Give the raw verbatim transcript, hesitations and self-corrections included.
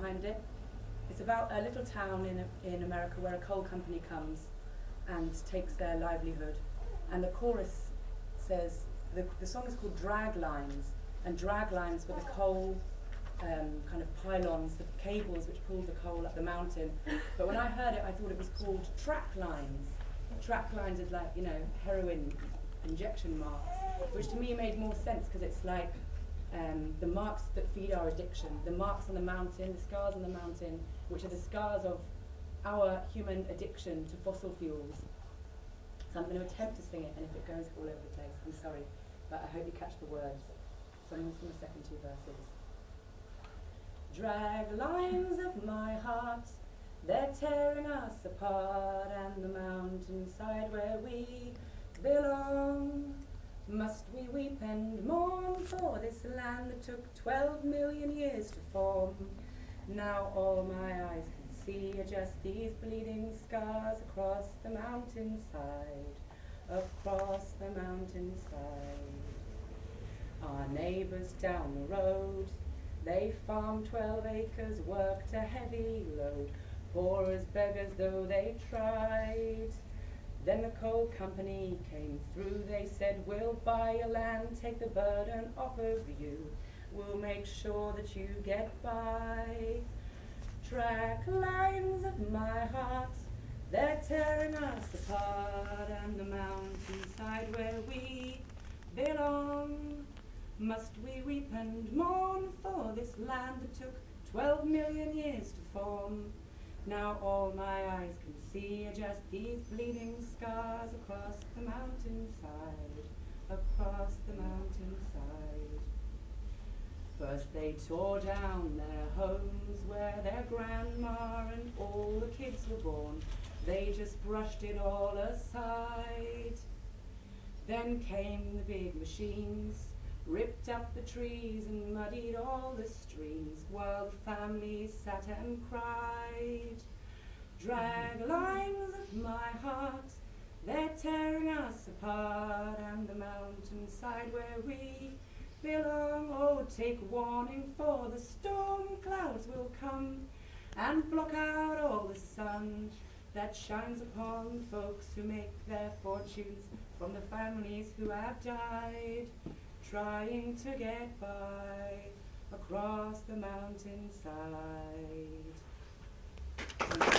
behind it. It's about a little town in, a, in America where a coal company comes and takes their livelihood. And the chorus says, the, the song is called Drag Lines, and drag lines were the coal um, kind of pylons, the cables which pulled the coal up the mountain. But when I heard it, I thought it was called track lines. Track lines is like, you know, heroin injection marks, which to me made more sense because it's like um, the marks that feed our addiction, the marks on the mountain, the scars on the mountain, which are the scars of our human addiction to fossil fuels. So I'm going to attempt to sing it, and if it goes all over the place, I'm sorry, but I hope you catch the words. So I'm going to sing the second two verses. Drag lines of my heart, they're tearing us apart, and the mountainside where we belong. Must we weep and mourn for this land that took twelve million years to form? Now all my eyes can see are just these bleeding scars across the mountainside, across the mountainside. Our neighbours down the road, they farmed twelve acres, worked a heavy load, poor as beggars though they tried. Then the coal company came through, they said, we'll buy your land, take the burden off of you, we'll make sure that you get by. Track lines of my heart, they're tearing us apart, and the mountainside where we belong. Must we weep and mourn for this land that took twelve million years to form? Now all my eyes can see are just these bleeding scars across the mountainside, across the mountainside. First they tore down their homes where their grandma and all the kids were born. They just brushed it all aside. Then came the big machines, ripped up the trees and muddied all the streams, while the families sat and cried. Drag lines of my heart, they're tearing us apart, and the mountainside where we belong. Oh, take warning, for the storm clouds will come and block out all the sun that shines upon folks who make their fortunes from the families who have died, trying to get by across the mountainside.